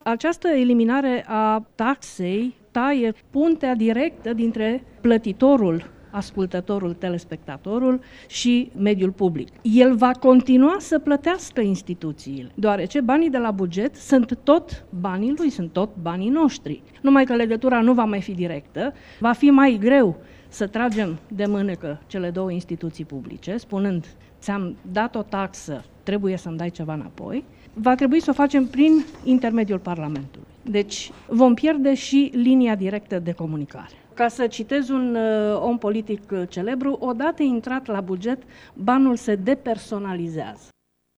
Această eliminare a taxei taie puntea directă dintre plătitorul, ascultătorul, telespectatorul și mediul public. El va continua să plătească instituțiile, deoarece banii de la buget sunt tot banii lui, sunt tot banii noștri. Numai că legătura nu va mai fi directă, va fi mai greu să tragem de mânecă cele două instituții publice, spunând, ți-am dat o taxă, trebuie să-mi dai ceva înapoi, va trebui să o facem prin intermediul Parlamentului. Deci vom pierde și linia directă de comunicare. Ca să citez un om politic celebru, odată intrat la buget, banul se depersonalizează.